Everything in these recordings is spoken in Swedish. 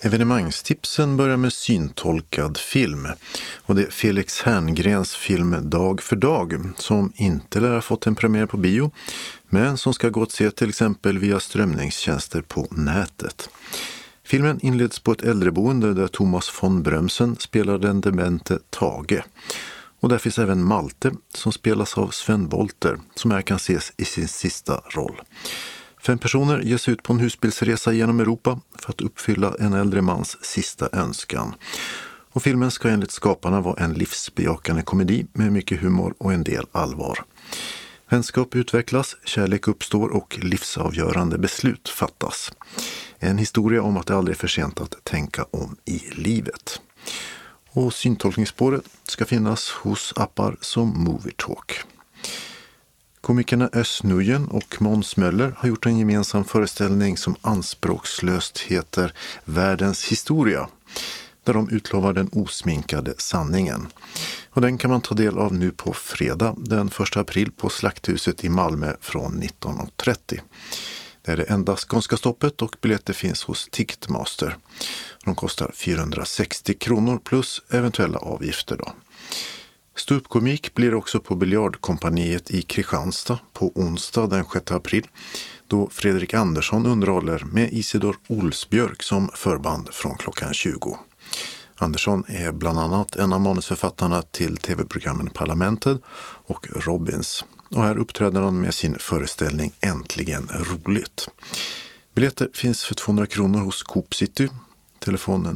Evenemangstipsen börjar med syntolkad film och det är Felix Herngrens film Dag för dag som inte lär ha fått en premiär på bio men som ska gå att se till exempel via strömningstjänster på nätet. Filmen inleds på ett äldreboende där Thomas von Brömsen spelar den demente Tage. Och där finns även Malte som spelas av Sven Wollter som här kan ses i sin sista roll. 5 personer ger sig ut på en husbilsresa genom Europa för att uppfylla en äldre mans sista önskan. Och filmen ska enligt skaparna vara en livsbejakande komedi med mycket humor och en del allvar. Vänskap utvecklas, kärlek uppstår och livsavgörande beslut fattas. En historia om att det aldrig är för sent att tänka om i livet. Och syntolkningsspåret ska finnas hos appar som Movietalk. Komikerna Özz Nujen och Måns Möller har gjort en gemensam föreställning som anspråkslöst heter Världens historia, där de utlovar den osminkade sanningen. Och den kan man ta del av nu på fredag den 1 april på Slakthuset i Malmö från 19.30. Det är det enda skånska stoppet och biljetter finns hos Ticketmaster. De kostar 460 kronor plus eventuella avgifter då. Ståuppkomik blir också på Biljardkompaniet i Kristianstad på onsdag den 6 april då Fredrik Andersson underhåller med Isidor Olsbjörk som förband från klockan 20. Andersson är bland annat en av manusförfattarna till tv-programmen Parlamentet och Robins. Och här uppträder han med sin föreställning Äntligen roligt. Biljetter finns för 200 kronor hos Coop City, telefon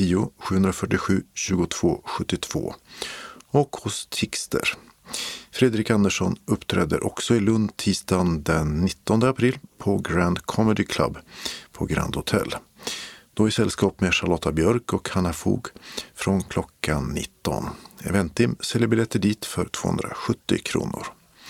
010-747 22 72 och hos Tixter. Fredrik Andersson uppträder också i Lund tisdagen den 19 april på Grand Comedy Club på Grand Hotel. Då i sällskap med Charlotta Björk och Hanna Fog från klockan 19. Eventim säljer biljetter dit för 270 kronor.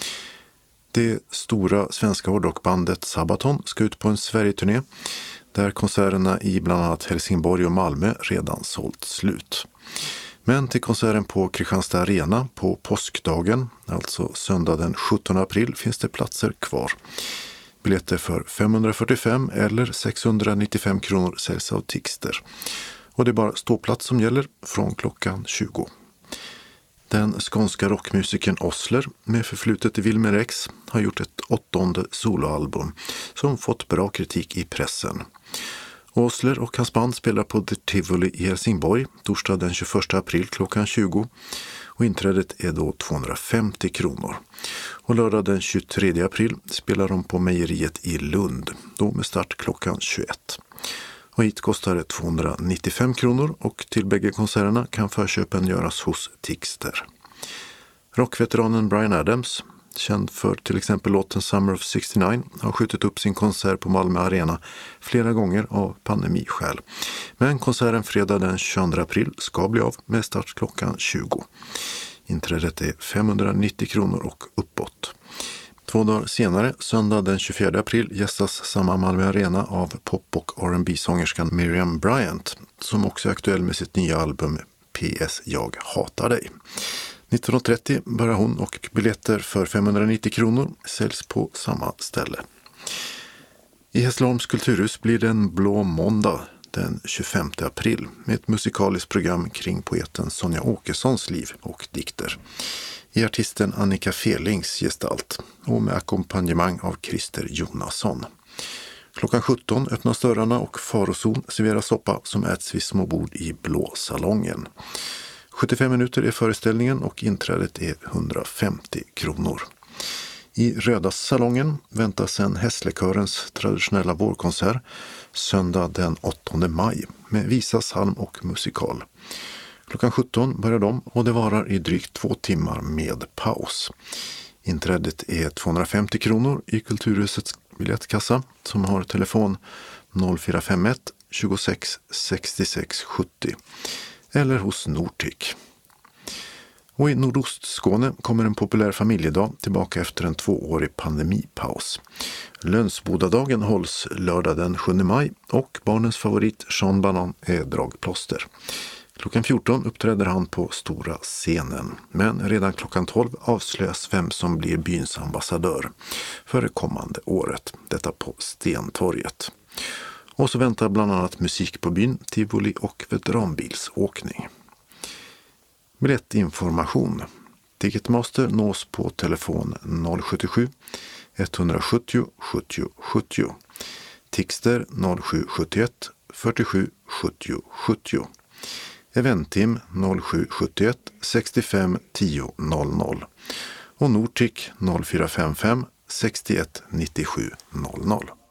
Det stora svenska hårdrockbandet Sabaton ska ut på en Sverigeturné där konserterna i bland annat Helsingborg och Malmö redan sålt slut. Men till konserten på Kristianstad Arena på påskdagen, alltså söndag den 17 april, finns det platser kvar. Biljetter för 545 eller 695 kronor säljs av Tixter. Och det är bara ståplats som gäller från klockan 20. Den skånska rockmusikern Osler med förflutet i Wilmer X har gjort ett 8:e soloalbum som fått bra kritik i pressen. Osler och hans band spelar på The Tivoli i Helsingborg torsdag den 21 april klockan 20 och inträdet är då 250 kronor. Och lördag den 23 april spelar de på Mejeriet i Lund, då med start klockan 21. Och hit kostar det 295 kronor och till bägge konserterna kan förköpen göras hos Tixter. Rockveteranen Bryan Adams, känd för till exempel låten Summer of 69, har skjutit upp sin konsert på Malmö Arena flera gånger av pandemiskäl. Men konserten fredag den 22 april ska bli av med start klockan 20. Inträdet är 590 kronor och uppåt. 2 dagar senare, söndag den 24 april, gästas samma Malmö Arena av pop- och R&B-sångerskan Miriam Bryant, som också är aktuell med sitt nya album PS Jag hatar dig. 19.30 börjar hon och biljetter för 590 kronor säljs på samma ställe. I Hässleholms kulturhus blir det en blå måndag den 25 april med ett musikaliskt program kring poeten Sonja Åkessons liv och dikter. I artisten Annika Felings gestalt och med ackompanjemang av Christer Jonasson. Klockan 17 öppnas dörrarna och Farozon serverar soppa som äts vid små bord i blå salongen. 75 minuter är föreställningen och inträdet är 150 kronor. I Röda salongen väntas en Hässlekörens traditionella vårkonsert söndag den 8 maj med visa, psalm och musikal. Klockan 17 börjar de och det varar i drygt 2 timmar med paus. Inträdet är 250 kronor i Kulturhusets biljettkassa som har telefon 0451 26 66 70 eller hos Nortic. Och i Nordostskåne kommer en populär familjedag tillbaka efter en 2-årig pandemipaus. Lönsbodadagen hålls lördag den 7 maj och barnens favorit Sean Banan är dragplåster. Klockan 14 uppträder han på stora scenen, men redan klockan 12 avslöjas vem som blir byns ambassadör för det kommande året, detta på Stentorget. Och så väntar bland annat musik på byn, tivoli och veteranbilsåkning. Biljettinformation. Ticketmaster nås på telefon 077 170 70 70. Tixter 0771 47 70 70. Eventtim 0771 65 10 00. Och Nortic 0455 61 97 00.